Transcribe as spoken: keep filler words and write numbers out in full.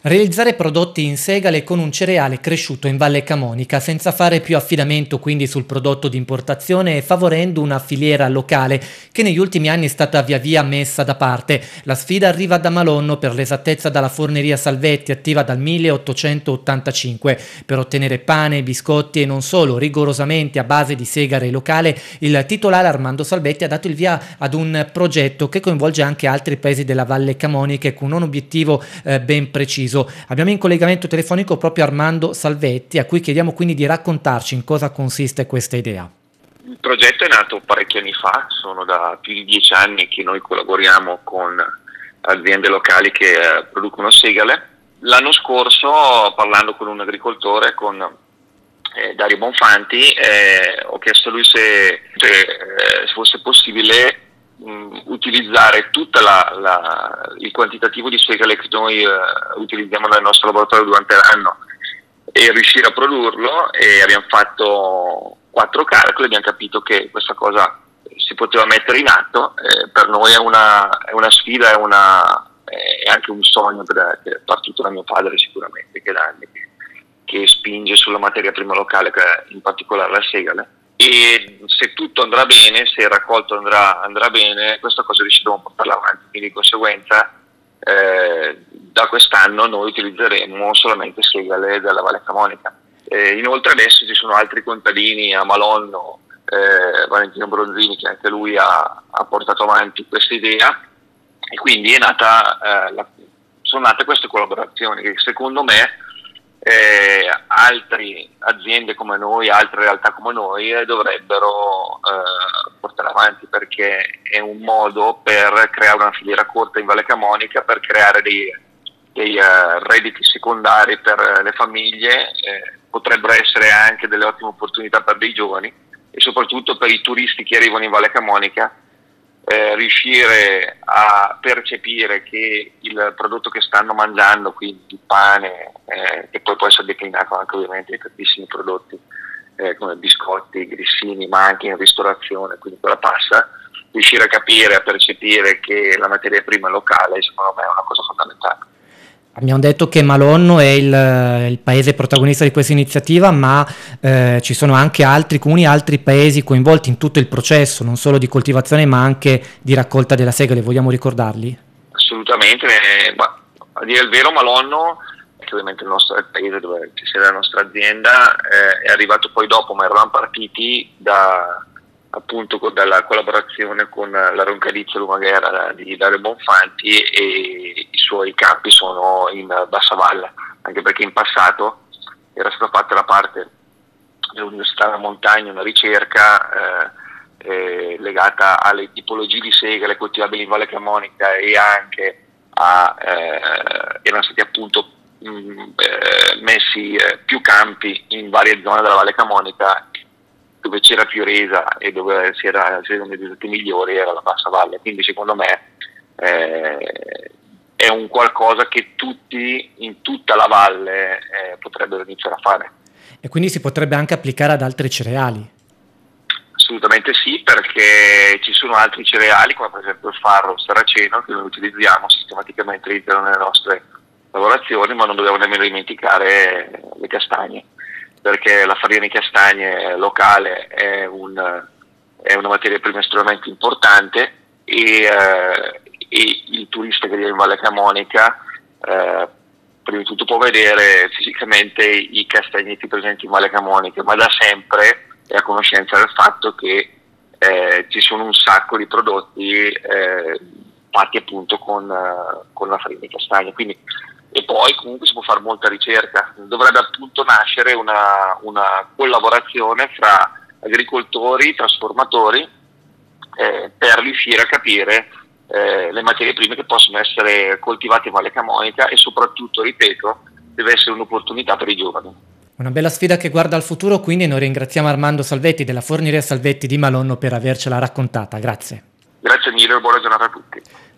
Realizzare prodotti in segale con un cereale cresciuto in Valle Camonica senza fare più affidamento quindi sul prodotto di importazione e favorendo una filiera locale che negli ultimi anni è stata via via messa da parte. La sfida arriva da Malonno, per l'esattezza dalla forneria Salvetti, attiva dal milleottocentottantacinque. Per ottenere pane, biscotti e non solo, rigorosamente a base di segale locale, il titolare Armando Salvetti ha dato il via ad un progetto che coinvolge anche altri paesi della Valle Camonica con un obiettivo eh, ben preciso. Abbiamo in collegamento telefonico proprio Armando Salvetti, a cui chiediamo quindi di raccontarci in cosa consiste questa idea. Il progetto è nato parecchi anni fa, sono da più di dieci anni che noi collaboriamo con aziende locali che eh, producono segale. L'anno scorso, parlando con un agricoltore, con eh, Dario Bonfanti, eh, ho chiesto a lui se, se, eh, se fosse possibile mh, utilizzare tutto il quantitativo di segale che noi eh, utilizziamo nel nostro laboratorio durante l'anno e riuscire a produrlo, e abbiamo fatto quattro calcoli, abbiamo capito che questa cosa si poteva mettere in atto. Eh, per noi è una, è una sfida, è, una, è anche un sogno per, che è partito da mio padre sicuramente, che da anni che, che spinge sulla materia prima locale, in particolare la segale, e se tutto andrà bene, se il raccolto andrà, andrà bene, questa cosa riusciremo a portarla avanti, quindi di conseguenza eh, da quest'anno noi utilizzeremo solamente segale della Valle Camonica. Eh, inoltre adesso ci sono altri contadini a Malonno, eh, Valentino Bronzini, che anche lui ha, ha portato avanti questa idea, e quindi è nata, eh, la, sono nate queste collaborazioni che secondo me eh, altre aziende come noi, altre realtà come noi eh, dovrebbero eh, portare avanti, perché è un modo per creare una filiera corta in Valle Camonica, per creare dei, dei uh, redditi secondari per le famiglie, eh, potrebbero essere anche delle ottime opportunità per dei giovani e soprattutto per i turisti che arrivano in Valle Camonica, eh, riuscire a percepire che il prodotto che stanno mangiando, quindi il pane, eh, che poi può essere declinato anche ovviamente in tantissimi prodotti eh, come biscotti, grissini, ma anche in ristorazione, quindi quella passa, riuscire a capire, a percepire che la materia prima è locale, secondo me è una cosa fondamentale. Abbiamo detto che Malonno è il, il paese protagonista di questa iniziativa, ma eh, ci sono anche altri comuni, altri paesi coinvolti in tutto il processo, non solo di coltivazione ma anche di raccolta della segale. Vogliamo ricordarli? Assolutamente, eh, ma a dire il vero Malonno, che ovviamente è il nostro è il paese dove ci sia la nostra azienda, eh, è arrivato poi dopo, ma eravamo partiti da appunto con, dalla collaborazione con la Roncadizia Lumaghera di Dario Bonfanti, e i suoi campi sono in Bassa Valle, anche perché in passato era stata fatta da parte dell'Università della Montagna una ricerca eh, eh, legata alle tipologie di segale coltivabili in Valle Camonica, e anche a, eh, erano stati appunto mh, eh, messi eh, più campi in varie zone della Valle Camonica, dove c'era più resa e dove si era, si erano i risultati migliori era la Bassa Valle. Quindi secondo me eh, è un qualcosa che tutti in tutta la valle eh, potrebbero iniziare a fare. E quindi si potrebbe anche applicare ad altri cereali? Assolutamente sì, perché ci sono altri cereali come per esempio il farro saraceno, che noi utilizziamo sistematicamente all'interno delle nostre lavorazioni, ma non dobbiamo nemmeno dimenticare le castagne, perché la farina di castagne locale è, un, è una materia prima estremamente importante, e, eh, e il turista che viene in Valle Camonica eh, prima di tutto può vedere fisicamente i castagneti presenti in Valle Camonica, ma da sempre è a conoscenza del fatto che eh, ci sono un sacco di prodotti eh, fatti appunto con, uh, con la farina di castagne. Quindi, e poi comunque si può fare molta ricerca, dovrebbe appunto nascere una, una collaborazione fra agricoltori, trasformatori, eh, per riuscire a capire eh, le materie prime che possono essere coltivate in Valle Camonica, e soprattutto, ripeto, deve essere un'opportunità per i giovani. Una bella sfida che guarda al futuro, quindi noi ringraziamo Armando Salvetti della forneria Salvetti di Malonno per avercela raccontata. Grazie. Grazie mille e buona giornata a tutti.